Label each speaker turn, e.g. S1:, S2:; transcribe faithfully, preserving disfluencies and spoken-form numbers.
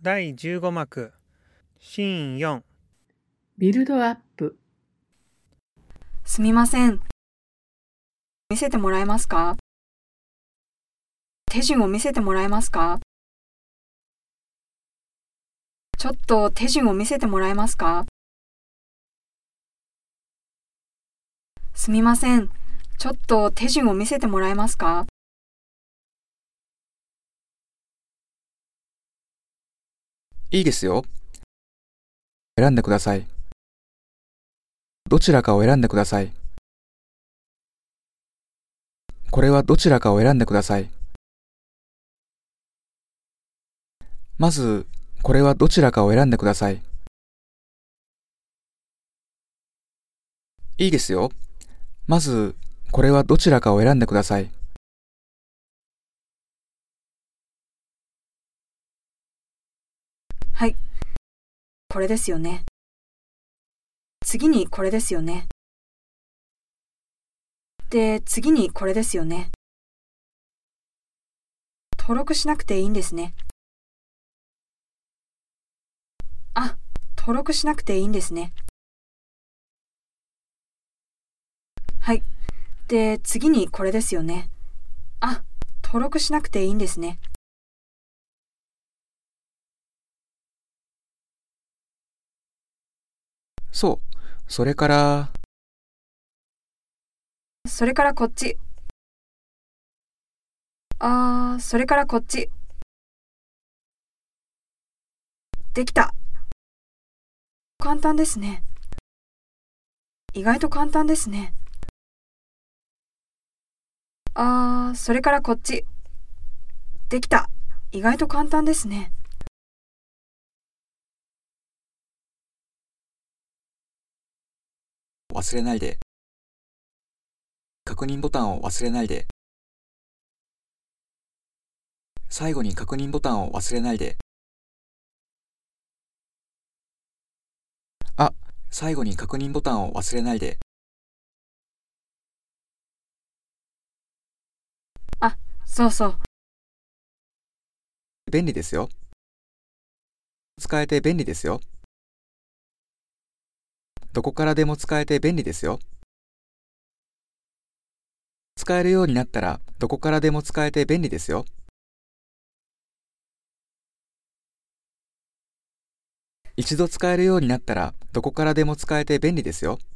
S1: だいじゅうご幕シーンよん
S2: ビルドアップ。
S3: すみません。見せてもらえますか？手順を見せてもらえますか？ちょっと手順を見せてもらえますか？すみません。ちょっと手順を見せてもらえますか？
S4: いいですよ。選んでください。どちらかを選んでください。これはどちらかを選んでください。まず、これはどちらかを選んでください。いいですよ。まず、これはどちらかを選んでください。
S3: はい。これですよね。次にこれですよね。で、次にこれですよね。登録しなくていいんですね。あ、登録しなくていいんですね。はい。で、次にこれですよね。あ、登録しなくていいんですね。
S4: そう。それから、
S3: それからこっち。あー、それからこっち。できた。簡単ですね。意外と簡単ですね。あー、それからこっち。できた。意外と簡単ですね。
S4: 忘れないで。確認ボタンを忘れないで。最後に確認ボタンを忘れないで。あ、最後に確認ボタンを忘れないで。
S3: あ、そうそう。
S4: 便利ですよ。使えて便利ですよ。どこからでも使えて便利ですよ。使えるようになったらどこからでも使えて便利ですよ。一度使えるようになったらどこからでも使えて便利ですよ。